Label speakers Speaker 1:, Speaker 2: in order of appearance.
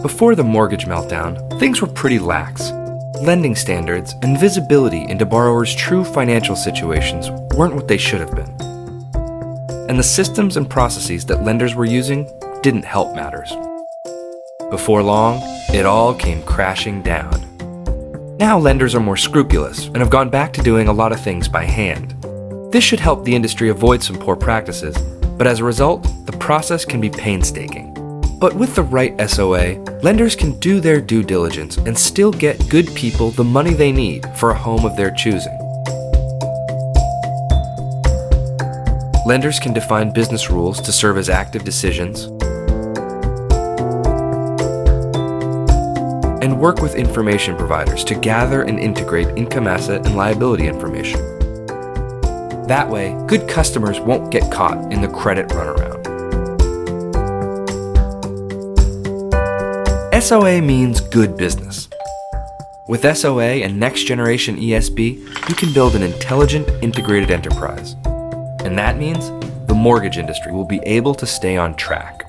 Speaker 1: Before the mortgage meltdown, things were pretty lax. Lending standards and visibility into borrowers' true financial situations weren't what they should have been. And the systems and processes that lenders were using didn't help matters. Before long, it all came crashing down. Now lenders are more scrupulous and have gone back to doing a lot of things by hand. This should help the industry avoid some poor practices, but as a result, the process can be painstaking. But with the right SOA, lenders can do their due diligence and still get good people the money they need for a home of their choosing. Lenders can define business rules to serve as active decisions and work with information providers to gather and integrate income asset and liability information. That way, good customers won't get caught in the credit runaround. SOA means good business. With SOA and next generation ESB, you can build an intelligent, integrated enterprise. And that means the mortgage industry will be able to stay on track.